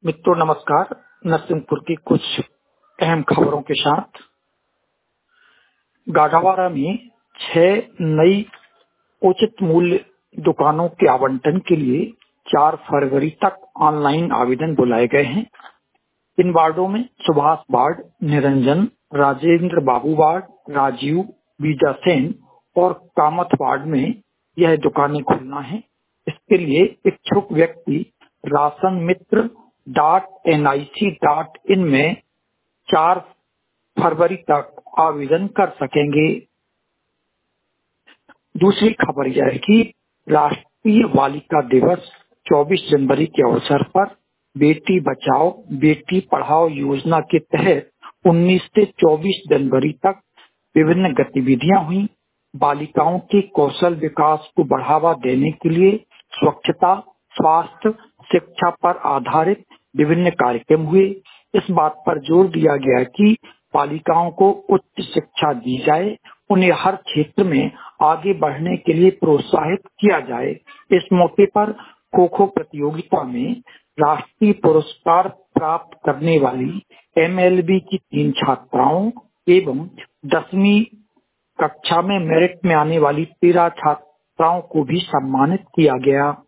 मित्रों नमस्कार। नरसिंहपुर की कुछ अहम खबरों के साथ गाढ़ावाड़ा में 6 नई उचित मूल्य दुकानों के आवंटन के लिए 4 फरवरी तक ऑनलाइन आवेदन बुलाए गए हैं। इन वार्डों में सुभाष वार्ड, निरंजन, राजेंद्र बाबू वार्ड, राजीव, बीजासेन और कामत वार्ड में यह दुकानें खुलना है। इसके लिए इच्छुक व्यक्ति rasanmitra.nic.in में 4 फरवरी तक आवेदन कर सकेंगे। दूसरी खबर यह है कि राष्ट्रीय बालिका दिवस 24 जनवरी के अवसर पर बेटी बचाओ बेटी पढ़ाओ योजना के तहत 19 से 24 जनवरी तक विभिन्न गतिविधियां हुई। बालिकाओं के कौशल विकास को बढ़ावा देने के लिए स्वच्छता, स्वास्थ्य, शिक्षा पर आधारित विभिन्न कार्यक्रम हुए। इस बात पर जोर दिया गया कि बालिकाओं को उच्च शिक्षा दी जाए, उन्हें हर क्षेत्र में आगे बढ़ने के लिए प्रोत्साहित किया जाए। इस मौके पर खो खो प्रतियोगिता में राष्ट्रीय पुरस्कार प्राप्त करने वाली MLB की 3 छात्राओं एवं 10वीं कक्षा में मेरिट में आने वाली 13 छात्राओं को भी सम्मानित किया गया।